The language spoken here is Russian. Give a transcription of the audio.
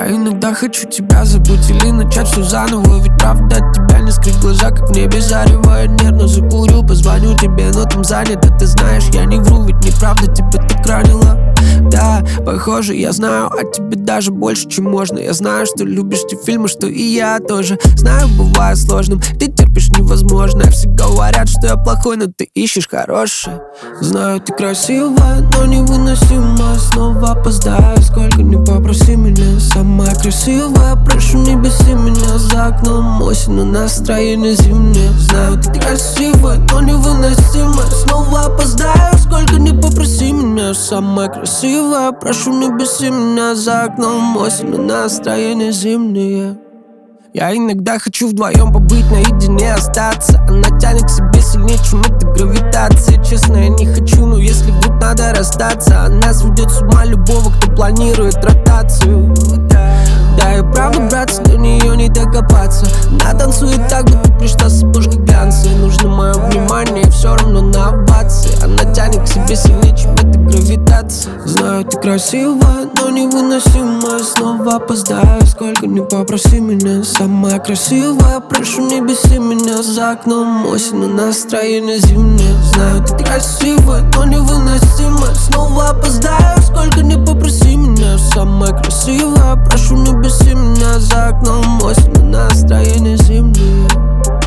Я иногда хочу тебя забыть или начать все заново. Ведь правда от тебя не скрыть глаза, как в небе зарево. Я нервно закурю, позвоню тебе, но там занято. Ты знаешь, я не вру, ведь неправда тебя так ранила. Да, похоже, я знаю о тебе даже больше, чем можно. Я знаю, что любишь те фильмы, что и я тоже. Знаю, бывает сложным, ты терпишь невозможное. Все говорят, что я плохой, но ты ищешь хорошее. Знаю, ты красивая, но невыносимая. Снова опоздаю, сколько не попроси меня. Самая красивая, прошу, не беси меня. За окном осень, но настроение зимнее. Знаю, ты красивая, но невыносимая. Снова опоздаю, сколько не попроси меня. Самая красивая, прошу, не беси меня. За окном осень, но настроение зимнее. Я иногда хочу вдвоем побыть, наедине остаться. Она тянет к себе сильнее, чем эта гравитация. Честно, я не хочу, но если вдруг надо расстаться, она сведет с ума любого, кто планирует ротацию. Да, и правда, братцы, до нее не докопаться. Она танцует так, будто пришла с обложки глянца. Нужно мое внимание, все равно на овации. Она тянет к себе сильнее, чем эта гравитация. Знаю, ты красивая, но невыносимая. Снова опоздаю, сколько не попроси меня. Самая красивая, прошу, не беси меня. За окном осень, но настроение зимнее. Знаю, ты красивая, но невыносимая. Снова опоздаю, сколько не попроси меня. Самая красивая, прошу, не беси меня. За окном осень, но настроение зимнее.